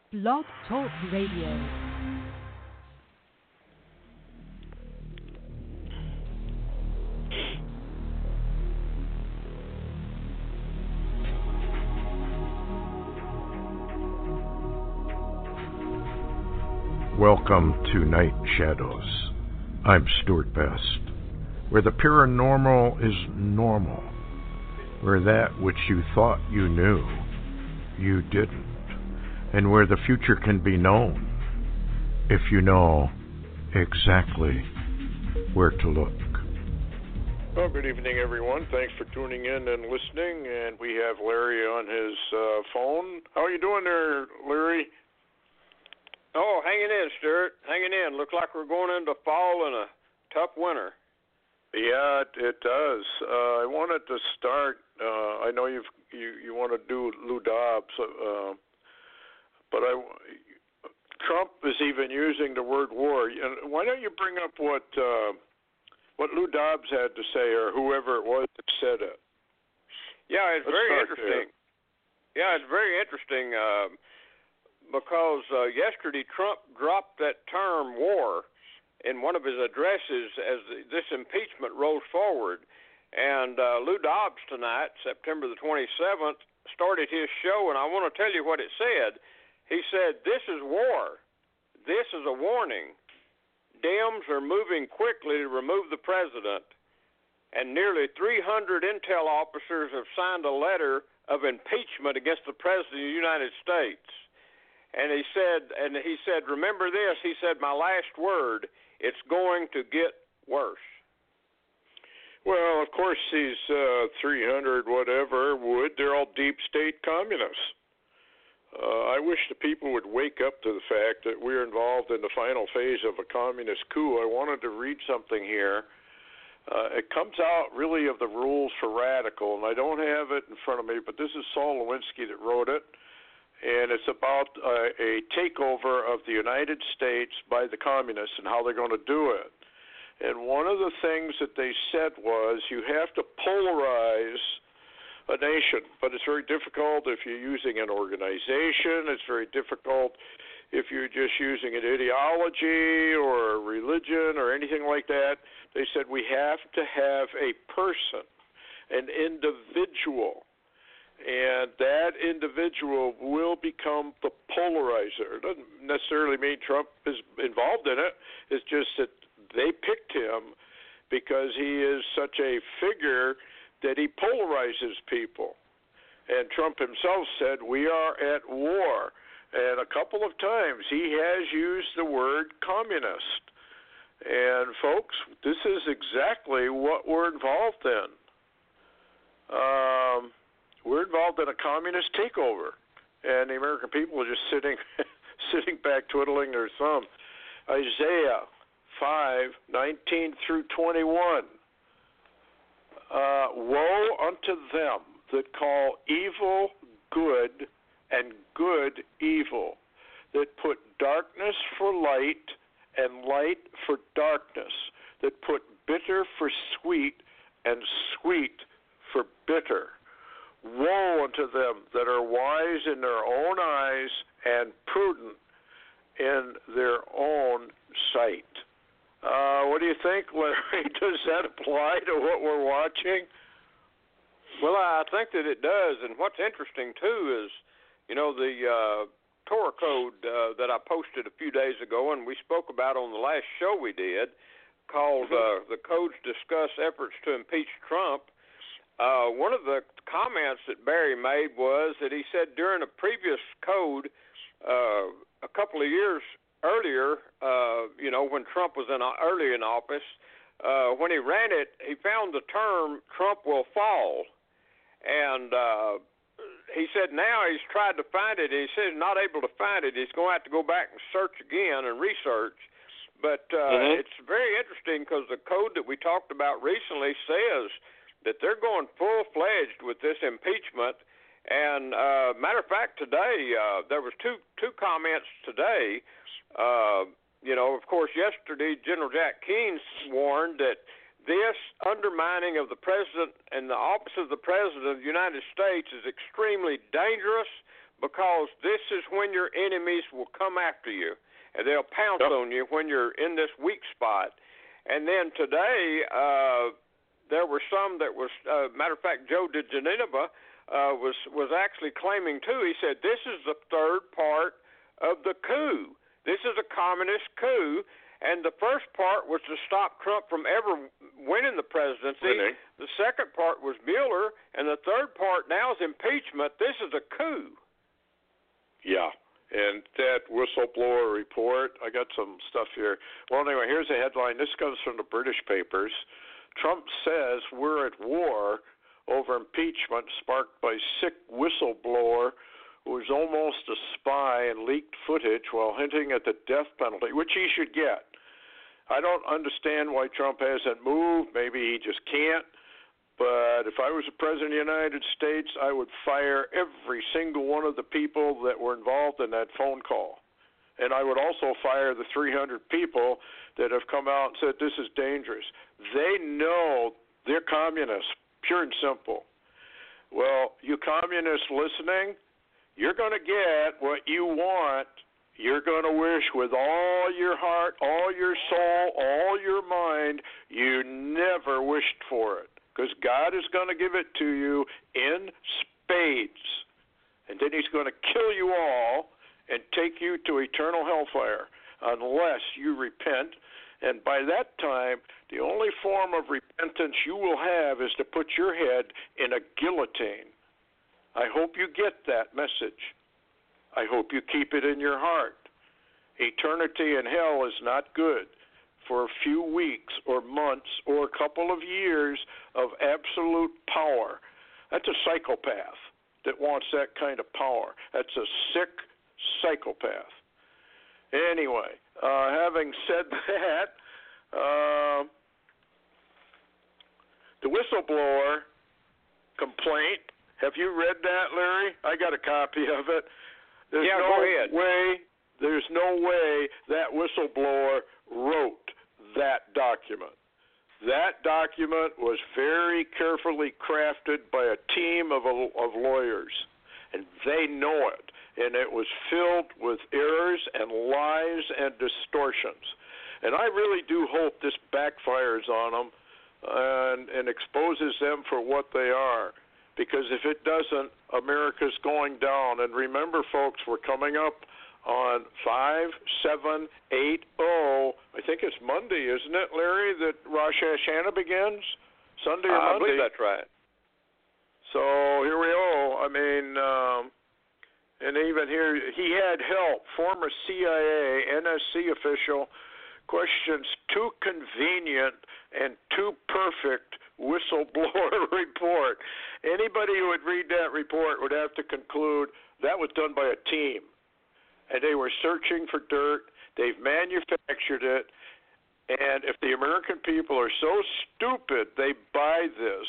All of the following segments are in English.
Blog Talk Radio. Welcome to Night Shadows. I'm Stuart Best, where the paranormal is normal, where that which you thought you knew, you didn't, and where the future can be known if you know exactly where to look. Well, good evening, everyone. Thanks for tuning in and listening, and we have Larry on his phone. How are you doing there, Larry? Oh, hanging in, Stuart. Hanging in. Looks like we're going into fall and a tough winter. Yeah, it does. I wanted to start. I know you want to do Lou Dobbs, but Trump is even using the word war. And why don't you bring up what Lou Dobbs had to say, or whoever it was that said it? Yeah, it's very interesting. Yeah, it's very interesting. Because yesterday Trump dropped that term war in one of his addresses as this impeachment rolls forward. And Lou Dobbs tonight, September the 27th, started his show, and I want to tell you what it said. He said, "This is war. This is a warning. Dems are moving quickly to remove the president, and nearly 300 intel officers have signed a letter of impeachment against the president of the United States." And he said, remember this, he said, my last word, it's going to get worse. Well, of course, these 300 whatever they're all deep state communists. I wish the people would wake up to the fact that we're involved in the final phase of a communist coup. I wanted to read something here. It comes out really of the rules for radical, and I don't have it in front of me, but this is Saul Lewinsky that wrote it. And it's about a takeover of the United States by the communists and how they're going to do it. And one of the things that they said was you have to polarize a nation, but it's very difficult if you're using an organization. It's very difficult if you're just using an ideology or a religion or anything like that. They said we have to have a person, an individual. And that individual will become the polarizer. It doesn't necessarily mean Trump is involved in it. It's just that they picked him because he is such a figure that he polarizes people. And Trump himself said, we are at war. And a couple of times he has used the word communist. And folks, this is exactly what we're involved in. We're involved in a communist takeover, and the American people are just sitting back twiddling their thumb. Isaiah 5:19 through 21. Woe unto them that call evil good and good evil, that put darkness for light and light for darkness, that put bitter for sweet and sweet for bitter. Woe unto them that are wise in their own eyes and prudent in their own sight. What do you think, Larry? Does that apply to what we're watching? Well, I think that it does. And what's interesting, too, is, the Torah code that I posted a few days ago and we spoke about on the last show we did, called The Codes Discuss Efforts to Impeach Trump. One of the comments that Barry made was that he said during a previous code a couple of years earlier, when Trump was early in office, when he ran it, he found the term Trump will fall. And he said now he's tried to find it, and he says he's not able to find it. He's going to have to go back and search again and research. But it's very interesting because the code that we talked about recently says that they're going full-fledged with this impeachment. And matter of fact, today there was two comments today. Of course, yesterday General Jack Keane warned that this undermining of the president and the office of the president of the United States is extremely dangerous, because this is when your enemies will come after you, and they'll pounce on you when you're in this weak spot. And then today, there were some that was, matter of fact, Joe DeGeneva was actually claiming too. He said, this is the third part of the coup. This is a communist coup. And the first part was to stop Trump from ever winning the presidency. The second part was Mueller, and the third part now is impeachment. This is a coup. Yeah, and that whistleblower report, I got some stuff here. Well, anyway, here's a headline. This comes from the British papers. Trump says we're at war over impeachment sparked by sick whistleblower who was almost a spy and leaked footage while hinting at the death penalty, which he should get. I don't understand why Trump hasn't moved. Maybe he just can't. But if I was the President of the United States, I would fire every single one of the people that were involved in that phone call. And I would also fire the 300 people that have come out and said this is dangerous. They know they're communists, pure and simple. Well, you communists listening, you're going to get what you want. You're going to wish with all your heart, all your soul, all your mind, you never wished for it. Because God is going to give it to you in spades. And then he's going to kill you all and take you to eternal hellfire unless you repent. And by that time, the only form of repentance you will have is to put your head in a guillotine. I hope you get that message. I hope you keep it in your heart. Eternity in hell is not good for a few weeks or months or a couple of years of absolute power. That's a psychopath that wants that kind of power. That's a sick psychopath. Anyway, having said that, the whistleblower complaint, have you read that, Larry? I got a copy of it. Go ahead. There's no way that whistleblower wrote that document. That document was very carefully crafted by a team of lawyers, and they know it. And it was filled with errors and lies and distortions. And I really do hope this backfires on them and exposes them for what they are. Because if it doesn't, America's going down. And remember, folks, we're coming up on 5/7/80. I think it's Monday, isn't it, Larry, that Rosh Hashanah begins? Sunday or Monday? I believe that's right. So here we go. I mean, and even here, he had help. Former CIA, NSC official questions too convenient and too perfect whistleblower report. Anybody who would read that report would have to conclude that was done by a team. And they were searching for dirt. They've manufactured it. And if the American people are so stupid they buy this,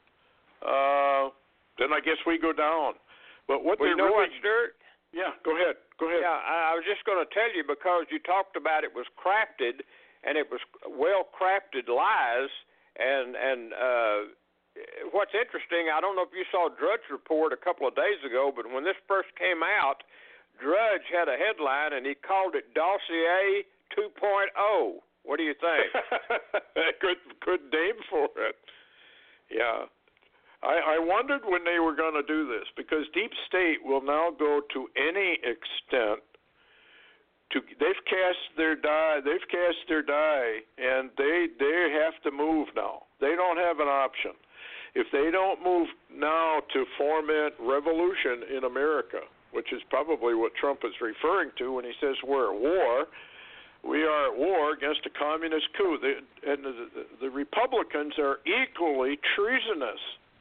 then I guess we go down. But what you know what, Stuart? Yeah, go ahead. Yeah, I was just going to tell you, because you talked about it was crafted, and it was well-crafted lies. And what's interesting, I don't know if you saw Drudge Report a couple of days ago, but when this first came out, Drudge had a headline, and he called it Dossier 2.0. What do you think? Good name for it. Yeah. I wondered when they were going to do this, because Deep State will now go to any extent they've cast their die, and they have to move now. They don't have an option. If they don't move now to foment revolution in America, which is probably what Trump is referring to when he says we're at war, we are at war against a communist coup. And the Republicans are equally treasonous.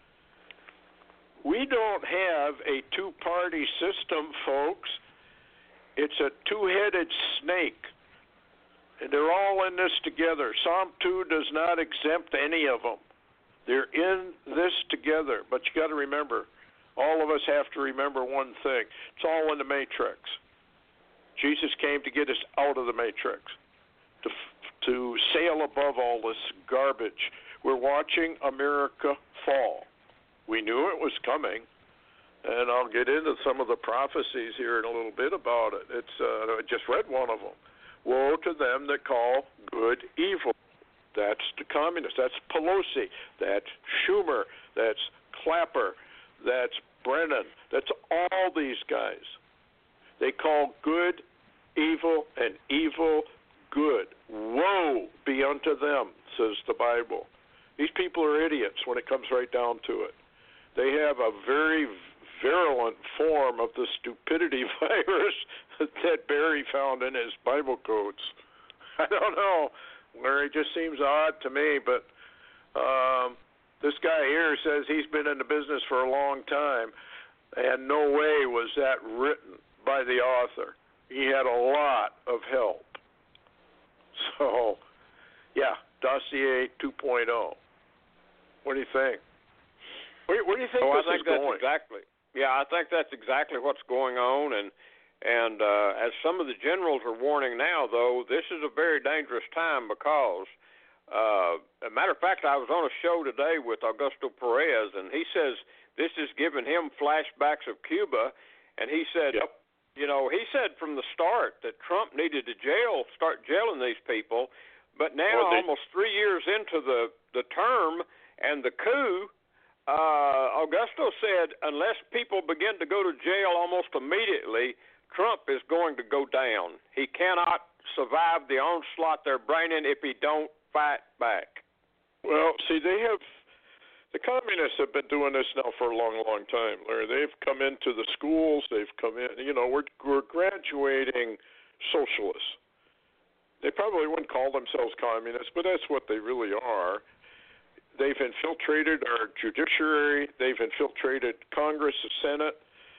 We don't have a two-party system, folks. It's a two-headed snake, and they're all in this together. Psalm 2 does not exempt any of them. They're in this together, but you got to remember, all of us have to remember one thing. It's all in the matrix. Jesus came to get us out of the matrix, to sail above all this garbage. We're watching America fall. We knew it was coming. And I'll get into some of the prophecies here in a little bit about it. I just read one of them. Woe to them that call good evil. That's the communists. That's Pelosi. That's Schumer. That's Clapper. That's Brennan. That's all these guys. They call good evil and evil good. Woe be unto them, says the Bible. These people are idiots when it comes right down to it. They have a very virulent form of the stupidity virus that Barry found in his Bible codes. I don't know, Larry, it just seems odd to me, but this guy here says he's been in the business for a long time, and no way was that written by the author. He had a lot of help. So, yeah, Dossier 2.0. What do you think? Where do you think this is going? I think that's exactly what's going on, and as some of the generals are warning now, though, this is a very dangerous time because, a matter of fact, I was on a show today with Augusto Perez, and he says this is giving him flashbacks of Cuba, and he said, he said from the start that Trump needed to start jailing these people, but now almost 3 years into the term and the coup, Augusto said unless people begin to go to jail almost immediately, Trump is going to go down. He cannot survive the onslaught they're bringing if he don't fight back. Well, see, the communists have been doing this now for a long, long time, Larry. They've come into the schools. They've come in. We're graduating socialists. They probably wouldn't call themselves communists, but that's what they really are. They've infiltrated our judiciary. They've infiltrated Congress, the Senate,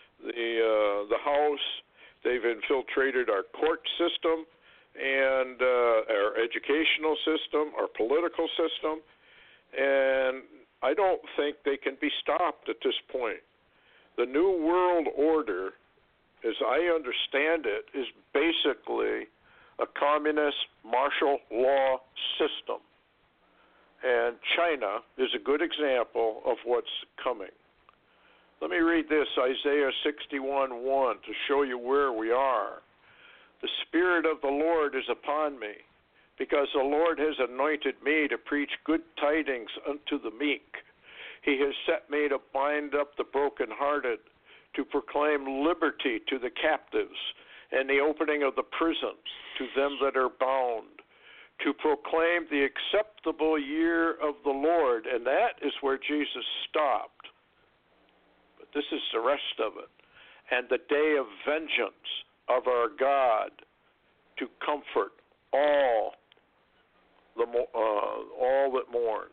the House. They've infiltrated our court system and our educational system, our political system. And I don't think they can be stopped at this point. The New World Order, as I understand it, is basically a communist martial law system. And China is a good example of what's coming. Let me read this, Isaiah 61:1, to show you where we are. The Spirit of the Lord is upon me, because the Lord has anointed me to preach good tidings unto the meek. He has set me to bind up the brokenhearted, to proclaim liberty to the captives, and the opening of the prisons to them that are bound, to proclaim the acceptable year of the Lord. And that is where Jesus stopped. But this is the rest of it. And the day of vengeance of our God, to comfort all that mourn.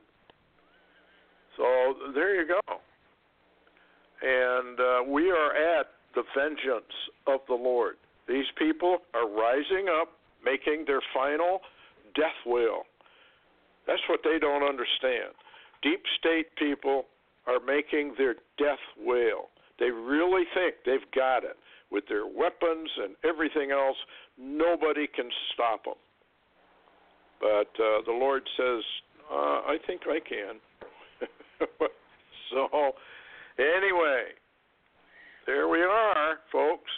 So there you go. And we are at the vengeance of the Lord. These people are rising up, making their final death wail. That's what they don't understand. Deep state people are making their death wail. They really think they've got it. With their weapons and everything else, nobody can stop them. But the Lord says, I think I can. So, anyway, there we are, folks.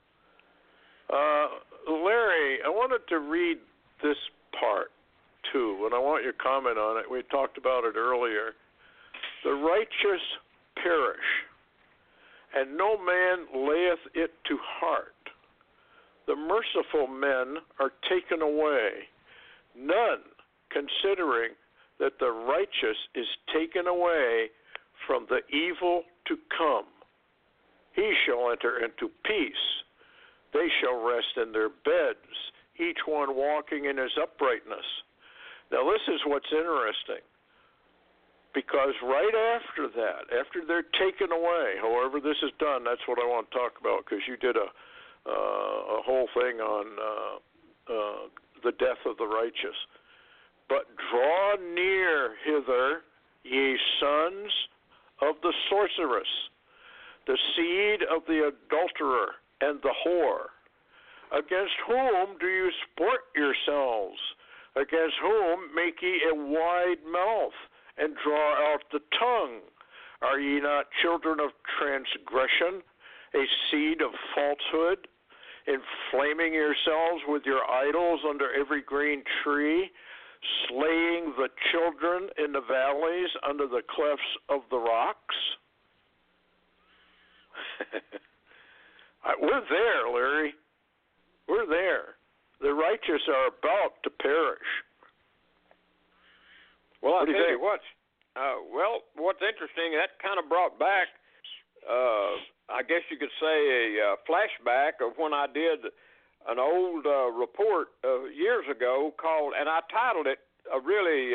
Larry, I wanted to read this part, too, and I want your comment on it. We talked about it earlier. The righteous perish, and no man layeth it to heart. The merciful men are taken away, none considering that the righteous is taken away from the evil to come. He shall enter into peace. They shall rest in their beds, each one walking in his uprightness. Now this is what's interesting, because right after that, after they're taken away, however this is done, that's what I want to talk about, because you did a whole thing on the death of the righteous. But draw near hither, ye sons of the sorceress, the seed of the adulterer and the whore. Against whom do you sport yourselves? Against whom make ye a wide mouth, and draw out the tongue? Are ye not children of transgression, a seed of falsehood, inflaming yourselves with your idols under every green tree, slaying the children in the valleys under the clefts of the rocks? We're there, Larry. We're there. The righteous are about to perish. Well, I'll tell you what. What's interesting, that kind of brought back, I guess you could say, a flashback of when I did an old report years ago called, and I titled it a really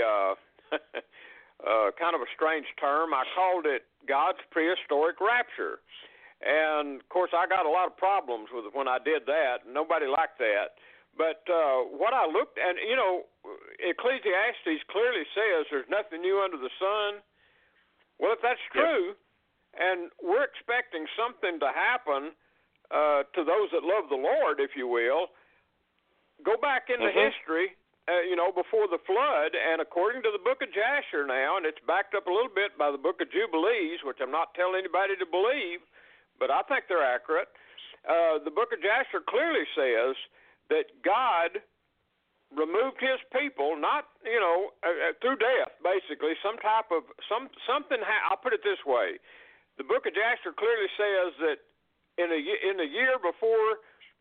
kind of a strange term. I called it God's Prehistoric Rapture. And, of course, I got a lot of problems with it when I did that. Nobody liked that. But what I looked at, you know, Ecclesiastes clearly says there's nothing new under the sun. Well, if that's true, and we're expecting something to happen to those that love the Lord, if you will, go back into history, before the flood, and according to the book of Jasher now, and it's backed up a little bit by the book of Jubilees, which I'm not telling anybody to believe, but I think they're accurate. The book of Jasher clearly says that God removed his people, not, through death, basically, something. I'll put it this way. The book of Jasher clearly says that in the year before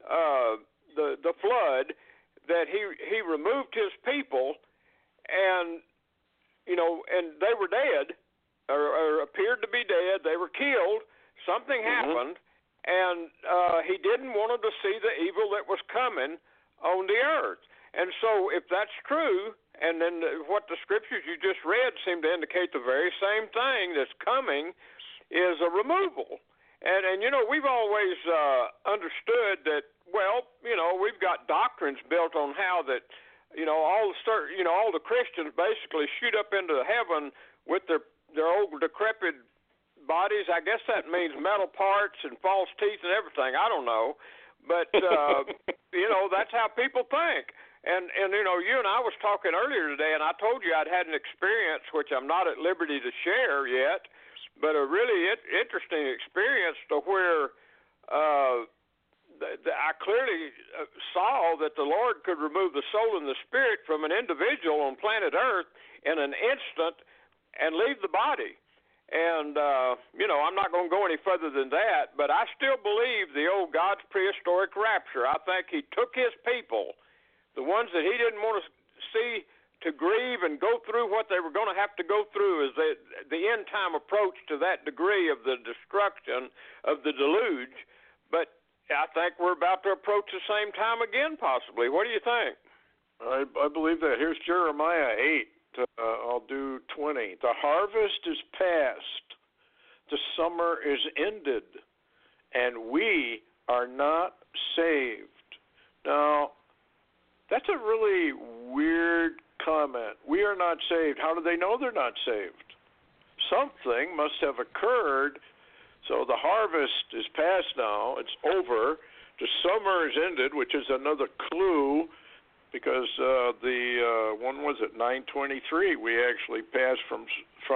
the flood, that he removed his people, and they were dead, or appeared to be dead. They were killed. Something happened, and he didn't want them to see the evil that was coming on the earth. And so if that's true, and then what the scriptures you just read seem to indicate the very same thing that's coming is a removal. And we've always understood that, we've got doctrines built on how that, all the Christians basically shoot up into heaven with their old decrepit bodies. I guess that means metal parts and false teeth and everything. I don't know. But, that's how people think. And you and I was talking earlier today, and I told you I'd had an experience, which I'm not at liberty to share yet, but a really interesting experience to where I clearly saw that the Lord could remove the soul and the spirit from an individual on planet Earth in an instant and leave the body. And, I'm not going to go any further than that, but I still believe the old God's prehistoric rapture. I think he took his people, the ones that he didn't want to see, to grieve and go through what they were going to have to go through as the end-time approach to that degree of the destruction of the deluge. But I think we're about to approach the same time again, possibly. What do you think? I believe that. Here's Jeremiah 8. I'll do 20. The harvest is past, the summer is ended, and we are not saved. Now, that's a really weird comment. We are not saved. How do they know they're not saved? Something must have occurred. So the harvest is past now. It's over. The summer is ended, which is another clue, because when was it, 923, we actually passed from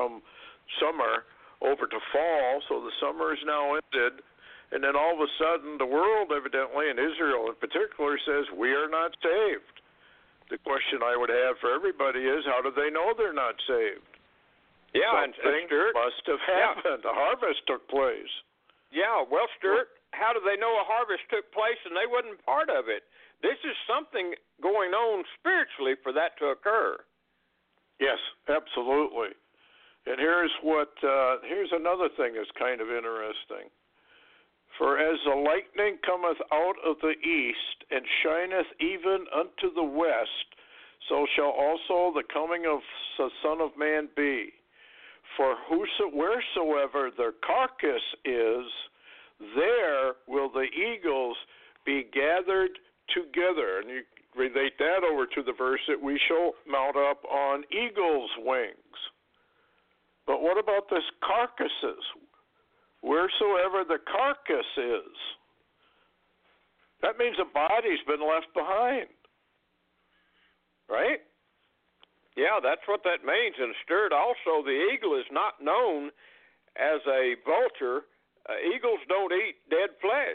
summer over to fall, so the summer is now ended, and then all of a sudden the world evidently, and Israel in particular, says we are not saved. The question I would have for everybody is, how do they know they're not saved? Yeah, something must have happened. A harvest took place. Yeah, well, Stuart, how do they know a harvest took place and they wasn't part of it? This is something going on spiritually for that to occur. Yes, absolutely. And here's another thing that's kind of interesting. For as the lightning cometh out of the east, and shineth even unto the west, so shall also the coming of the Son of Man be. For wheresoever their carcass is, there will the eagles be gathered together. And you relate that over to the verse that we shall mount up on eagles' wings. But what about this carcasses? Wheresoever the carcass is. That means a body's been left behind. Right? Yeah, that's what that means. And Stuart, also, the eagle is not known as a vulture, eagles don't eat dead flesh.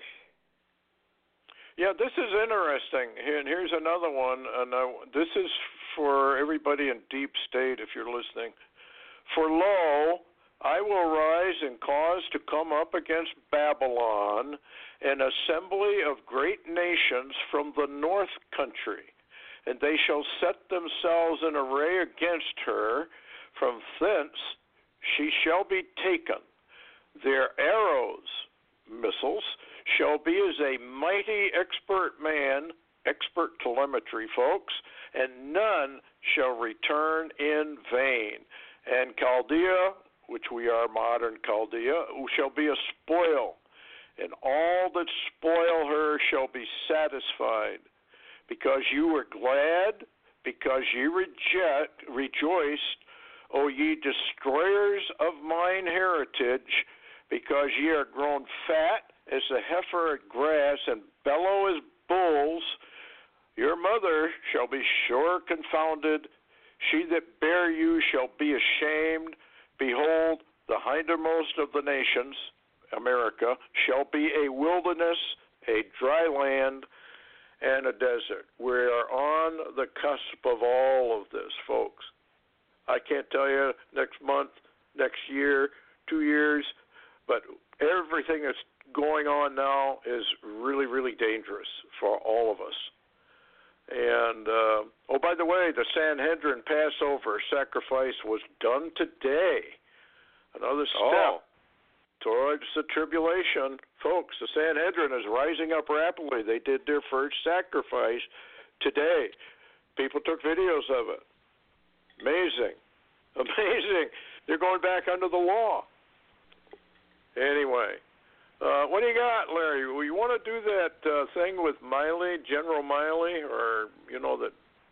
Yeah, this is interesting. And here's another one. And this is for everybody in deep state, if you're listening. For lo, I will rise and cause to come up against Babylon an assembly of great nations from the north country, and they shall set themselves in array against her. From thence she shall be taken. Their arrows, missiles, shall be as a mighty expert man, expert telemetry, folks, and none shall return in vain. And Chaldea, which we are modern Chaldea, shall be a spoil, and all that spoil her shall be satisfied, because you were glad, because ye rejoiced, O ye destroyers of mine heritage, because ye are grown fat as the heifer at grass, and bellow as bulls. Your mother shall be sure confounded. She that bare you shall be ashamed. Behold, the hindermost of the nations, America, shall be a wilderness, a dry land, and a desert. We are on the cusp of all of this, folks. I can't tell you next month, next year, 2 years, but everything that's going on now is really, really dangerous for all of us. And, oh, by the way, the Sanhedrin Passover sacrifice was done today. Another step towards the tribulation. Folks, the Sanhedrin is rising up rapidly. They did their first sacrifice today. People took videos of it. Amazing. Amazing. They're going back under the law. Anyway. What do you got, Larry? You want to do that thing with Miley, General Miley, or that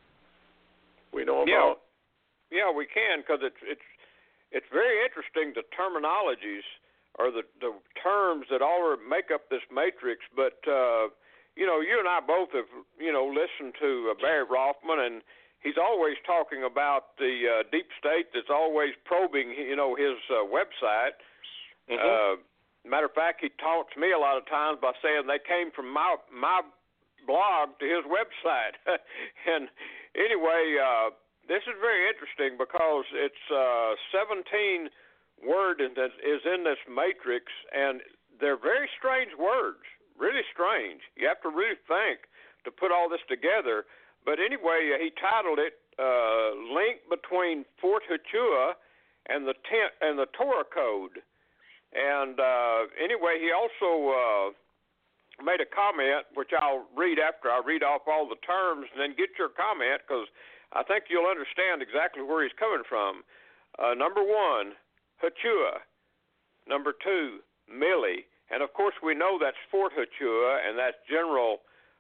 we know about? Yeah, we can, because it's very interesting, the terminologies or the terms that all make up this matrix. But you and I both have listened to Barry Rothman, and he's always talking about the deep state that's always probing his website. Mm-hmm. Matter of fact, he taunts me a lot of times by saying they came from my blog to his website. And anyway, this is very interesting because it's 17 words that is in this matrix, and they're very strange words, really strange. You have to really think to put all this together. But anyway, he titled it "Link Between Fort Hutua and the Torah Code." And anyway, he also made a comment, which I'll read after I read off all the terms, and then get your comment, because I think you'll understand exactly where he's coming from. Number 1, Hutua. Number 2, Milley. And, of course, we know that's Fort Hutua, and that's General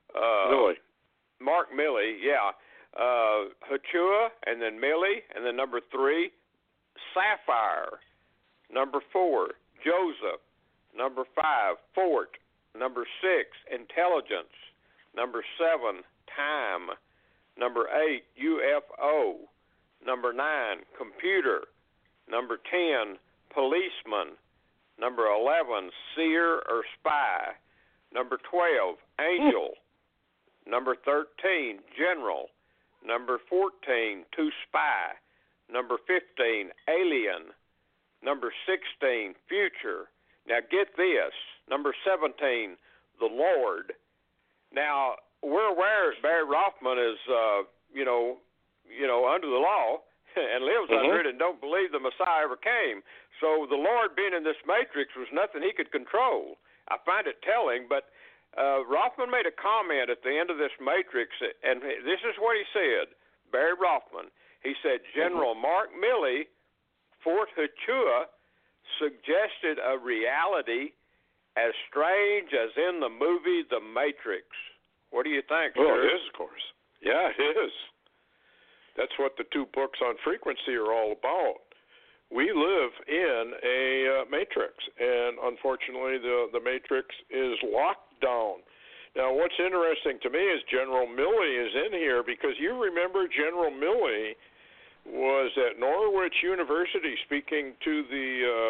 Mark Milley, yeah. Hutua, and then Milley, and then number 3, Sapphire. Number 4, Joseph. Number 5, Fort. Number 6, Intelligence. Number 7, Time. Number 8, UFO. Number 9, Computer. Number 10, Policeman. Number 11, Seer or Spy. Number 12, Angel. Number 13, General. Number 14, To Spy. Number 15, Alien. Number 16, Future. Now get this. Number 17, The Lord. Now, we're aware that Barry Rothman is, under the law and lives under it and don't believe the Messiah ever came. So the Lord being in this matrix was nothing he could control. I find it telling, but Rothman made a comment at the end of this matrix, and this is what he said, Barry Rothman. He said, General Mark Milley, Fort Hutua, suggested a reality as strange as in the movie The Matrix. What do you think, Well, sir? it is, of course. Yeah, it is. That's what the 2 books on frequency are all about. We live in a matrix, and unfortunately the matrix is locked down. Now, what's interesting to me is General Milley is in here, because you remember General Milley was at Norwich University speaking to the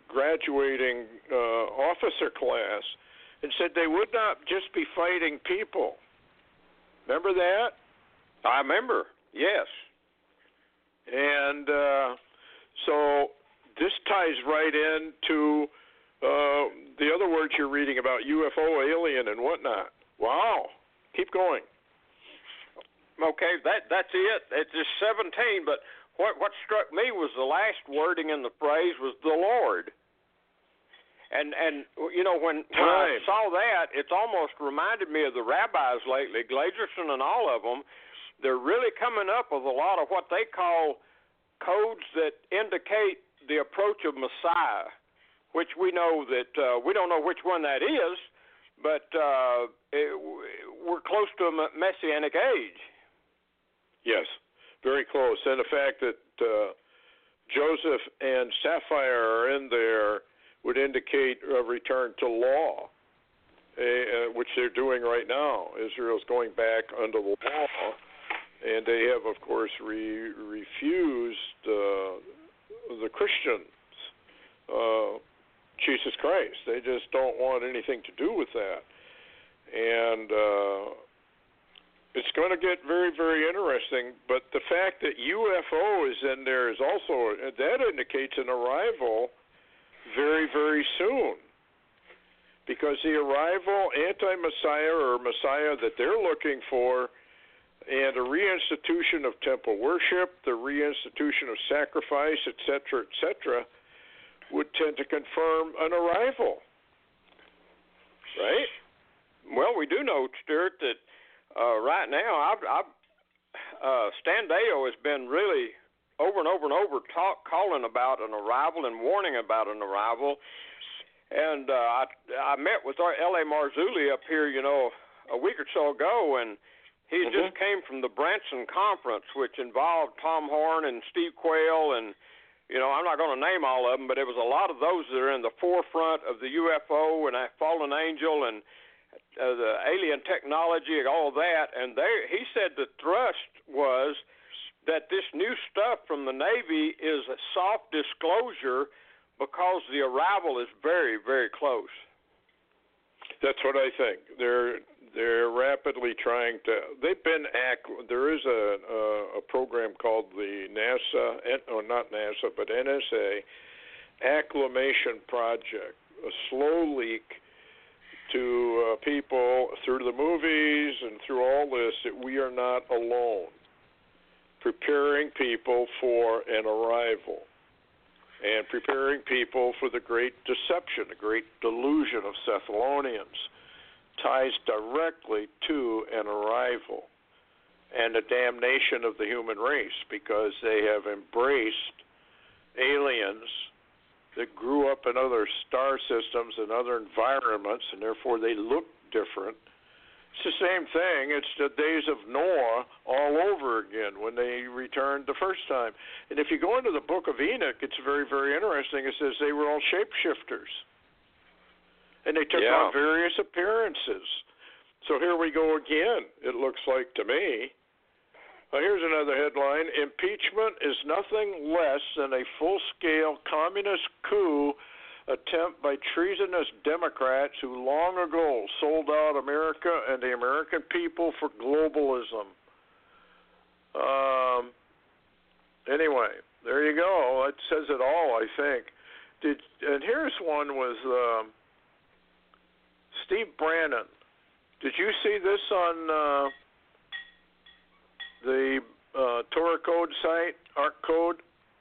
graduating officer class and said they would not just be fighting people. Remember that? I remember, yes. And so this ties right into the other words you're reading about UFO, alien, and whatnot. Wow. Keep going. Okay, that's it. It's just 17, but what struck me was the last wording in the phrase was the Lord. And you know, when I saw that, it's almost reminded me of the rabbis lately, Glaserson and all of them. They're really coming up with a lot of what they call codes that indicate the approach of Messiah, which we know that we don't know which one that is, but we're close to a messianic age. Yes, very close. And the fact that Joseph and Sapphire are in there would indicate a return to law, which they're doing right now. Israel's going back under the law, and they have, of course, refused the Christians, Jesus Christ. They just don't want anything to do with that. And it's going to get very, very interesting. But the fact that UFO is in there is also, that indicates an arrival very, very soon. Because the arrival, anti-Messiah or Messiah that they're looking for, and a reinstitution of temple worship, the reinstitution of sacrifice, etc., would tend to confirm an arrival. Right? Well, we do know, Stuart, that right now, Stan Deyo has been really over and over and over calling about an arrival and warning about an arrival. And I met with our L.A. Marzulli up here, you know, a week or so ago, and he just came from the Branson Conference, which involved Tom Horn and Steve Quayle, and, you know, I'm not going to name all of them, but it was a lot of those that are in the forefront of the UFO and fallen angel and the alien technology and all of that. And he said the thrust was that this new stuff from the Navy is a soft disclosure because the arrival is very, very close. That's what I think. They're rapidly trying to. There is a program called the not NASA, but NSA Acclimation Project, a slow leak to people through the movies and through all this that we are not alone, preparing people for an arrival and preparing people for the great deception, the great delusion of Thessalonians, ties directly to an arrival and the damnation of the human race, because they have embraced aliens that grew up in other star systems and other environments, and therefore they look different. It's the same thing. It's the days of Noah all over again when they returned the first time. And if you go into the book of Enoch, it's very, very interesting. It says they were all shapeshifters. And they took on various appearances. So here we go again, it looks like to me. Here's another headline. Impeachment is nothing less than a full-scale communist coup attempt by treasonous Democrats who long ago sold out America and the American people for globalism. Anyway, there you go. It says it all, I think. And here's one with Steve Brannon. Did you see this on the Torah Code site, Ark Code?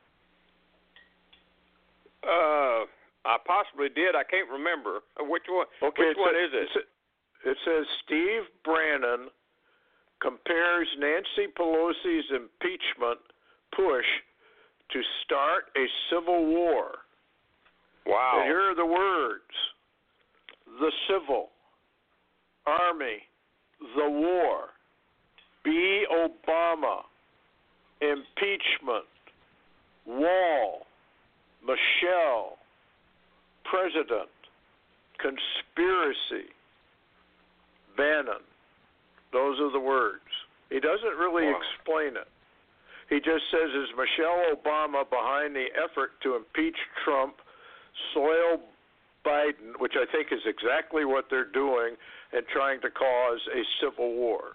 I possibly did. I can't remember. Which one? Okay, which one is it? It says Steve Brannon compares Nancy Pelosi's impeachment push to start a civil war. Wow. And here are the words. The civil, army, the war, B. Obama, impeachment, wall, Michelle, president, conspiracy, Bannon. Those are the words. He doesn't really explain it. He just says, is Michelle Obama behind the effort to impeach Trump soil Biden, which I think is exactly what they're doing, and trying to cause a civil war.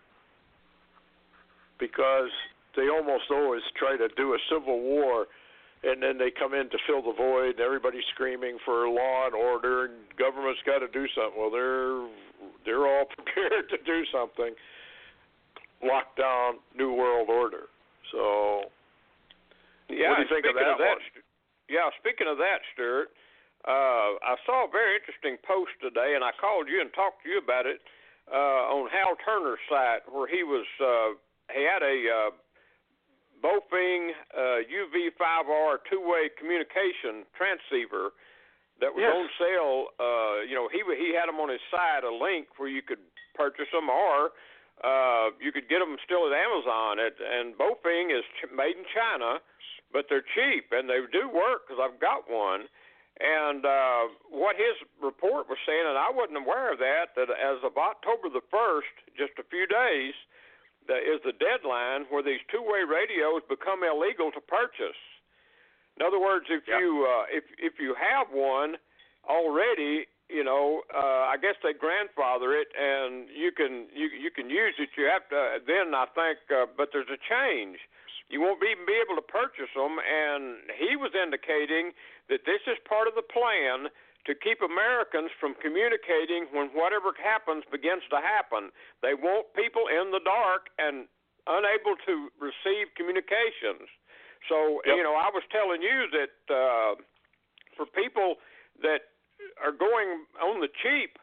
Because they almost always try to do a civil war, and then they come in to fill the void, and everybody's screaming for law and order, and government's got to do something. Well, they're all prepared to do something. Lock down New World Order. So, yeah, what do you think of that one? Yeah, speaking of that, Stuart, I saw a very interesting post today, and I called you and talked to you about it on Hal Turner's site, where he had a Bofing UV5R two-way communication transceiver that was on sale. He had them on his site, a link where you could purchase them, or you could get them still at Amazon. And Bofing is made in China, but they're cheap, and they do work because I've got one. And what his report was saying, and I wasn't aware of that as of October the 1st, just a few days, is the deadline where these two-way radios become illegal to purchase. In other words, if you have one already, I guess they grandfather it, and you can use it. You have to then, I think, but there's a change. You won't even be able to purchase them, and he was indicating that this is part of the plan to keep Americans from communicating when whatever happens begins to happen. They want people in the dark and unable to receive communications. So, I was telling you that for people that are going on the cheap,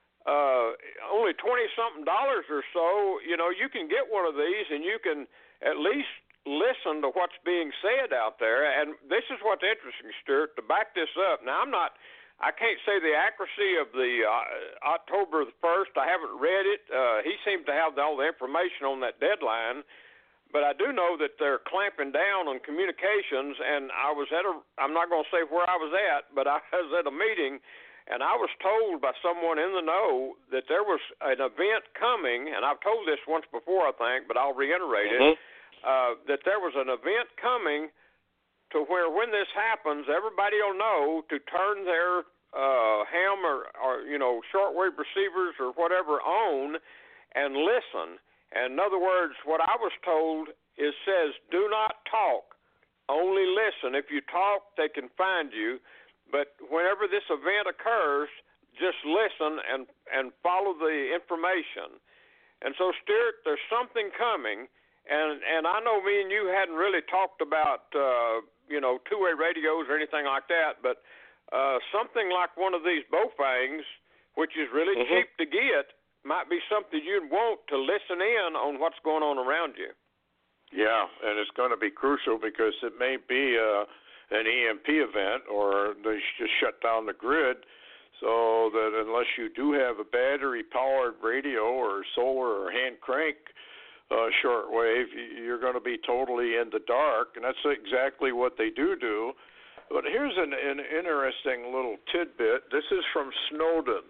only $20-something or so, you can get one of these and you can at least listen to what's being said out there. And this is what's interesting, Stuart, to back this up. Now, I can't say the accuracy of the October the 1st. I haven't read it. He seemed to have all the information on that deadline. But I do know that they're clamping down on communications, and I'm not going to say where I was at, but I was at a meeting, and I was told by someone in the know that there was an event coming, and I've told this once before, I think, but I'll reiterate it, that there was an event coming to where when this happens, everybody will know to turn their ham or shortwave receivers or whatever on and listen. And in other words, what I was told says, do not talk, only listen. If you talk, they can find you. But whenever this event occurs, just listen and follow the information. And so, Stuart, there's something coming. And I know me and you hadn't really talked about, two-way radios or anything like that, but something like one of these Bofangs, which is really cheap to get, might be something you'd want to listen in on what's going on around you. Yeah, and it's going to be crucial because it may be an EMP event, or they just shut down the grid, so that unless you do have a battery-powered radio or solar or hand crank shortwave, you're going to be totally in the dark, and that's exactly what they do. But here's an interesting little tidbit. This is from Snowden.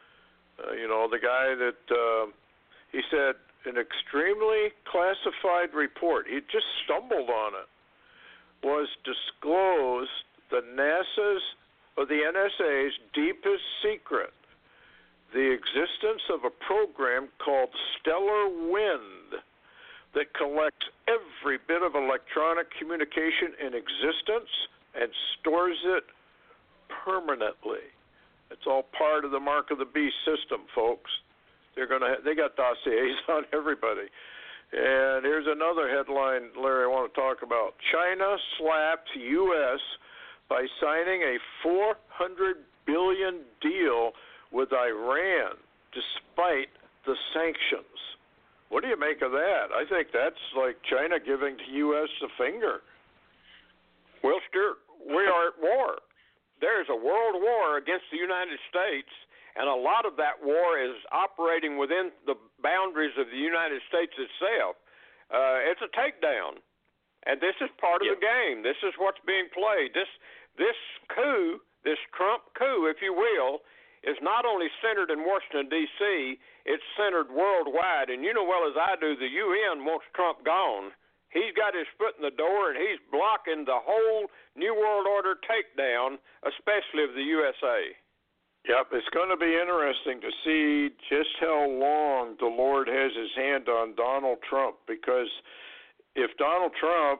The guy that he said an extremely classified report, he just stumbled on it, was disclosed the NASA's or the NSA's deepest secret, the existence of a program called Stellar Wind that collects every bit of electronic communication in existence and stores it permanently. It's all part of the Mark of the Beast system, folks. They got dossiers on everybody. And here's another headline, Larry, I want to talk about. China slapped U.S. by signing a $400 billion deal with Iran despite the sanctions. What do you make of that? I think that's like China giving the U.S. the finger. Well, Stuart, we are at war. There is a world war against the United States, and a lot of that war is operating within the boundaries of the United States itself. It's a takedown, and this is part of the game. This is what's being played. This coup, this Trump coup, if you will, is not only centered in Washington, D.C., it's centered worldwide. And you know well as I do, the UN wants Trump gone. He's got his foot in the door, and he's blocking the whole New World Order takedown, especially of the USA. Yep, it's going to be interesting to see just how long the Lord has his hand on Donald Trump, because if Donald Trump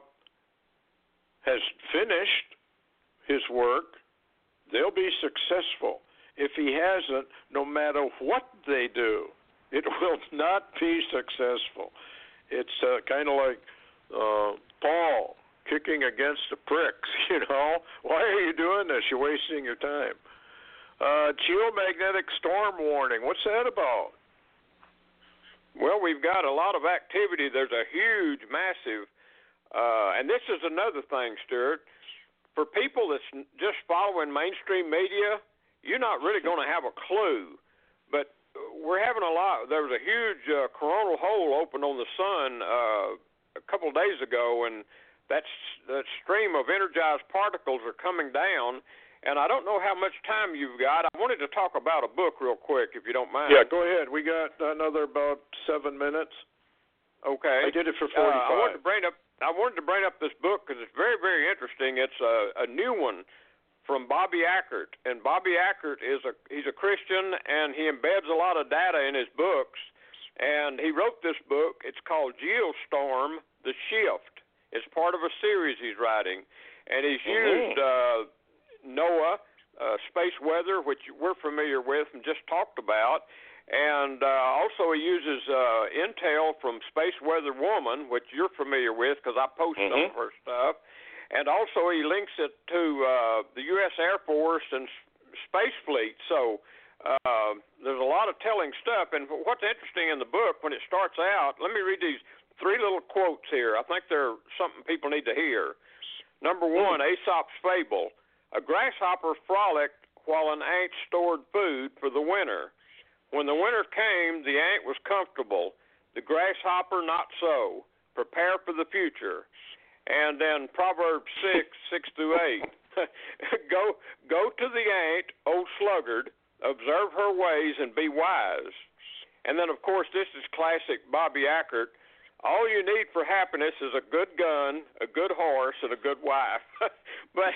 has finished his work, they'll be successful. If he hasn't, no matter what they do, it will not be successful. It's kind of like Paul kicking against the pricks, you know. Why are you doing this? You're wasting your time. Geomagnetic storm warning. What's that about? Well, we've got a lot of activity. There's a huge, massive, and this is another thing, Stuart. For people that's just following mainstream media, you're not really going to have a clue. But we're having there was a huge coronal hole opened on the sun a couple of days ago, and that stream of energized particles are coming down. And I don't know how much time you've got. I wanted to talk about a book real quick, if you don't mind. Yeah, go ahead. We got another about 7 minutes. Okay. I did it for 45. I wanted to bring up this book because it's very, very interesting. It's a new one from Bobby Ackert, and Bobby Ackert he's a Christian, and he embeds a lot of data in his books. And he wrote this book. It's called Geostorm: The Shift. It's part of a series he's writing, and he's used NOAA, space weather, which we're familiar with and just talked about, and also he uses intel from Space Weather Woman, which you're familiar with because I post some of her stuff, and also he links it to the U.S. Air Force and Space Fleet. So there's a lot of telling stuff, and what's interesting in the book, when it starts out, let me read these 3 little quotes here. I think they're something people need to hear. Number 1, Aesop's Fable. A grasshopper frolicked while an ant stored food for the winter. When the winter came, the ant was comfortable. The grasshopper not so. Prepare for the future. And then Proverbs 6 through 8. Go to the ant, O sluggard, observe her ways and be wise. And then, of course, this is classic Bobby Ackert. All you need for happiness is a good gun, a good horse, and a good wife. but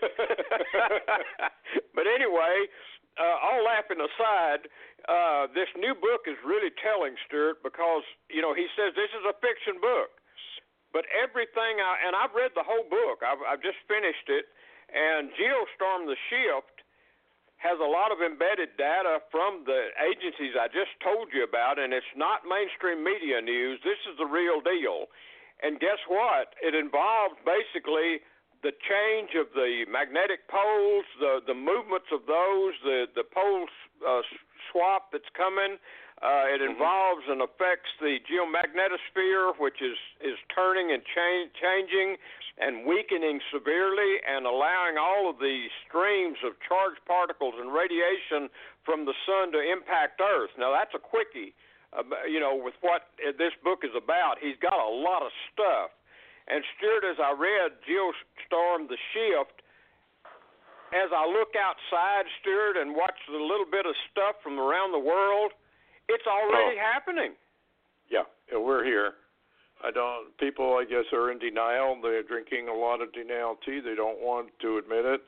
anyway, all laughing aside, this new book is really telling, Stuart, because, you know, he says this is a fiction book. But everything, I've read the whole book. I've just finished it. And Geostorm: The Shift has a lot of embedded data from the agencies I just told you about, and it's not mainstream media news. This is the real deal. And guess what? It involves basically the change of the magnetic poles, the movements of those, the pole swap that's coming. It involves and affects the geomagnetosphere, which is turning and changing and weakening severely and allowing all of the streams of charged particles and radiation from the sun to impact Earth. Now, that's a quickie, with what this book is about. He's got a lot of stuff. And, Stuart, as I read Geostorm: The Shift, as I look outside, Stuart, and watch a little bit of stuff from around the world, it's already happening. Yeah, we're here. People, I guess, are in denial. They're drinking a lot of denial tea. They don't want to admit it.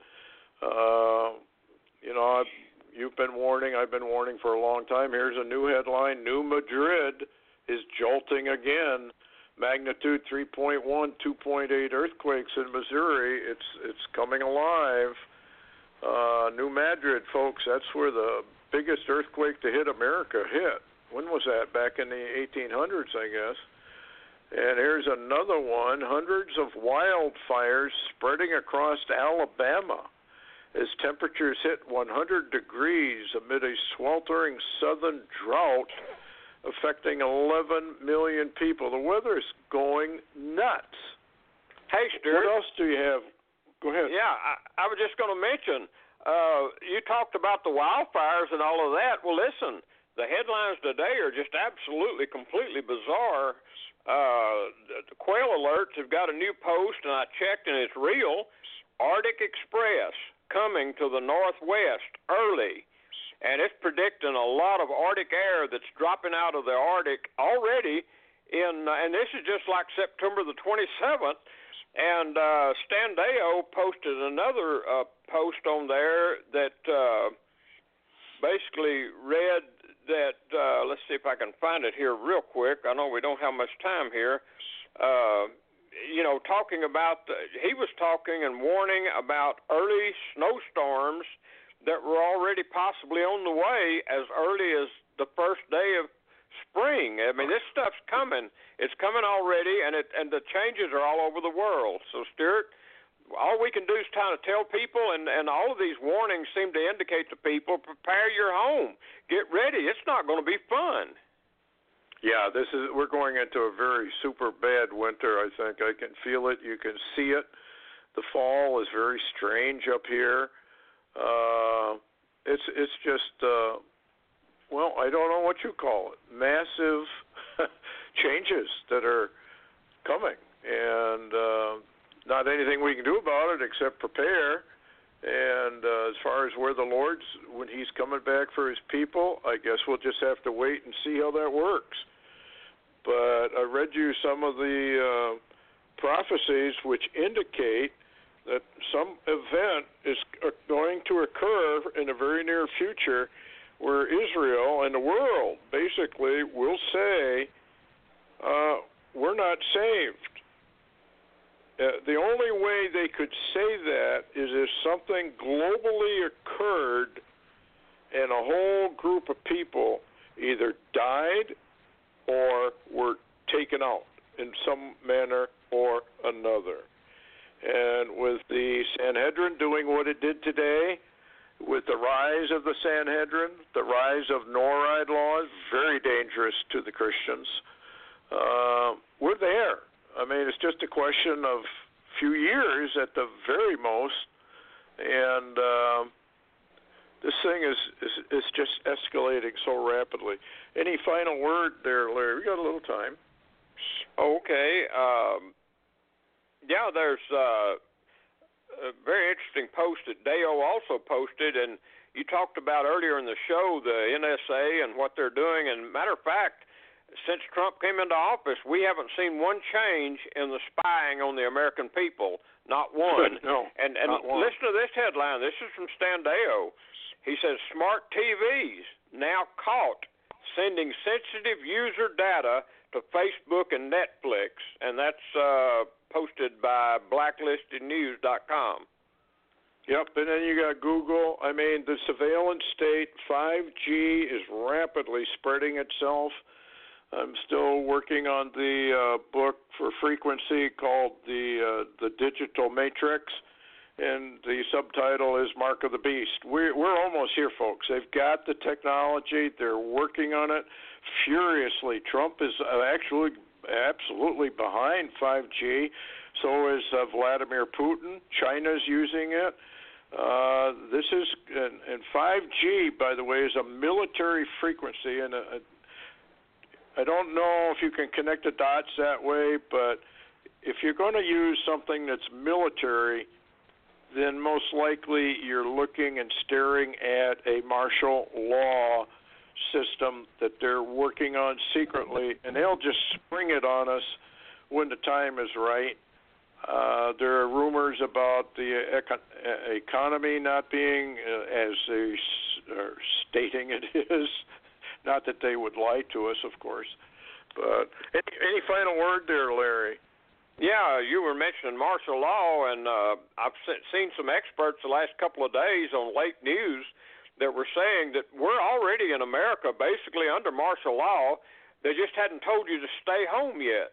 You've been warning. I've been warning for a long time. Here's a new headline. New Madrid is jolting again. Magnitude 3.1, 2.8 earthquakes in Missouri. It's coming alive. New Madrid, folks, that's where the biggest earthquake to hit America hit. When was that? Back in the 1800s, I guess. And here's another one. Hundreds of wildfires spreading across Alabama as temperatures hit 100 degrees amid a sweltering southern drought affecting 11 million people. The weather's going nuts. Hey, Stuart. What else do you have? Go ahead. Yeah, I was just going to mention, you talked about the wildfires and all of that. Well, listen, the headlines today are just absolutely, completely bizarre. The Quail Alerts have got a new post, and I checked, and it's real. Arctic Express coming to the Northwest early, and it's predicting a lot of Arctic air that's dropping out of the Arctic already and this is just like September the 27th, and Stan Deyo posted another post on there that basically read that, let's see if I can find it here real quick. I know we don't have much time here. Talking about, he was talking and warning about early snowstorms that were already possibly on the way as early as the first day of spring. I mean, this stuff's coming. It's coming already, and the changes are all over the world. So, Stuart, all we can do is kind of tell people, and all of these warnings seem to indicate to people, prepare your home. Get ready. It's not going to be fun. Yeah, we're going into a very super bad winter, I think. I can feel it. You can see it. The fall is very strange up here. It's just, I don't know what you call it. Massive changes that are coming. And not anything we can do about it except prepare. And as far as where the Lord's, when he's coming back for his people, I guess we'll just have to wait and see how that works. But I read you some of the prophecies which indicate that some event is going to occur in the very near future where Israel and the world basically will say, we're not saved. The only way they could say that is if something globally occurred and a whole group of people either died or were taken out in some manner or another. And with the Sanhedrin doing what it did today, with the rise of the Sanhedrin, the rise of NORAD laws, very dangerous to the Christians, we're there. I mean, it's just a question of a few years at the very most, and this thing is just escalating so rapidly. Any final word there, Larry? We got a little time. Okay. There's a very interesting post that Deyo also posted, and you talked about earlier in the show the NSA and what they're doing. And matter of fact, since Trump came into office, we haven't seen one change in the spying on the American people, not one. No, and not one. Listen to this headline. This is from Stan Deyo. He says, smart TVs now caught sending sensitive user data to Facebook and Netflix, and that's posted by blacklistednews.com. Yep, and then you got Google. I mean, the surveillance state, 5G is rapidly spreading itself. I'm still working on the book for Frequency called the Digital Matrix, and the subtitle is Mark of the Beast. We're almost here, folks. They've got the technology. They're working on it furiously. Trump is actually absolutely behind 5G. So is Vladimir Putin. China's using it. This is, and 5G, by the way, is a military frequency, and I don't know if you can connect the dots that way, but if you're going to use something that's military, then most likely you're looking and staring at a martial law system that they're working on secretly, and they'll just spring it on us when the time is right. There are rumors about the economy not being as they are stating it is. Not that they would lie to us, of course. But any final word there, Larry? Yeah, you were mentioning martial law, and I've seen some experts the last couple of days on late news that were saying that we're already in America basically under martial law. They just hadn't told you to stay home yet.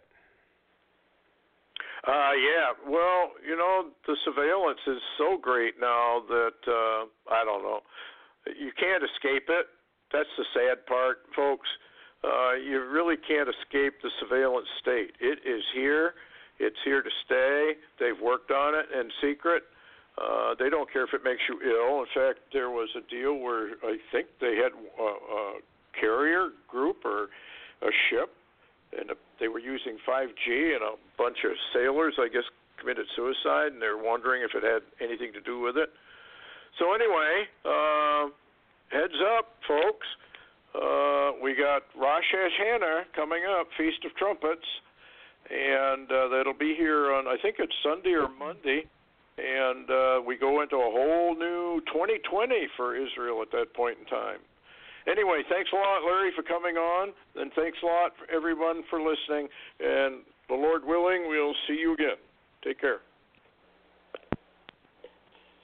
Yeah, well, the surveillance is so great now that, I don't know, you can't escape it. That's the sad part, folks. You really can't escape the surveillance state. It is here. It's here to stay. They've worked on it in secret. They don't care if it makes you ill. In fact, there was a deal where I think they had a carrier group or a ship, and they were using 5G, and a bunch of sailors, I guess, committed suicide, and they're wondering if it had anything to do with it. So anyway, heads up, folks. We got Rosh Hashanah coming up, Feast of Trumpets, and that'll be here on, I think it's Sunday or Monday, and we go into a whole new 2020 for Israel at that point in time. Anyway, thanks a lot, Larry, for coming on, and thanks a lot, everyone, for listening, and the Lord willing, we'll see you again. Take care.